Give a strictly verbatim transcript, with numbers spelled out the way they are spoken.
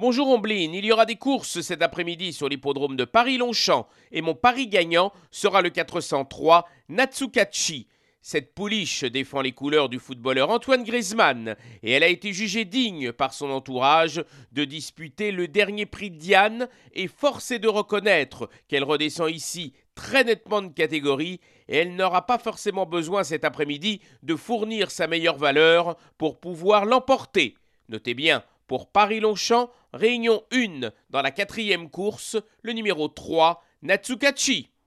Bonjour Ombline, il y aura des courses cet après-midi sur l'hippodrome de Paris-Longchamp et mon pari gagnant sera le quatre cent trois Natsukachi. Cette pouliche défend les couleurs du footballeur Antoine Griezmann et elle a été jugée digne par son entourage de disputer le dernier prix de Diane et force est de reconnaître qu'elle redescend ici très nettement de catégorie et elle n'aura pas forcément besoin cet après-midi de fournir sa meilleure valeur pour pouvoir l'emporter. Notez bien, pour Paris-Longchamp, réunion un dans la quatrième course, le numéro trois, Natsukachi.